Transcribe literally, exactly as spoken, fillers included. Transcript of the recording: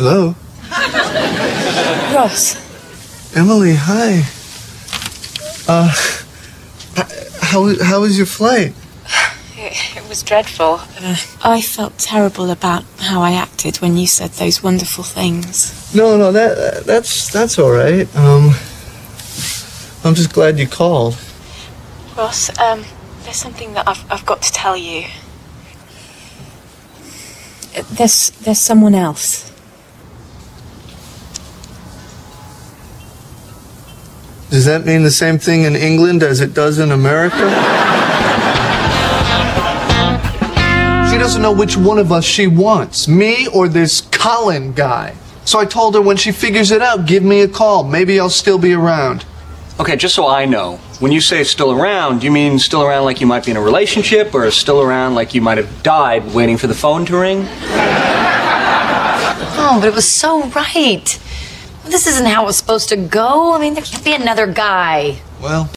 Hello? Ross. Emily, hi. Uh, how, how was your flight? It, it was dreadful. Uh, I felt terrible about how I acted when you said those wonderful things. No, no, that that's that's all right. Um, I'm just glad you called. Ross, um, there's something that I've I've got to tell you. Uh, There's there's someone else. Does that mean the same thing in England as it does in America? She doesn't know which one of us she wants, me or this Colin guy. So I told her when she figures it out, give me a call. Maybe I'll still be around. Okay, just so I know, when you say still around, you mean still around like you might be in a relationship, or still around like you might have died waiting for the phone to ring? Oh, but it was so right. This isn't how it was supposed to go. I mean, there can't be another guy. Well...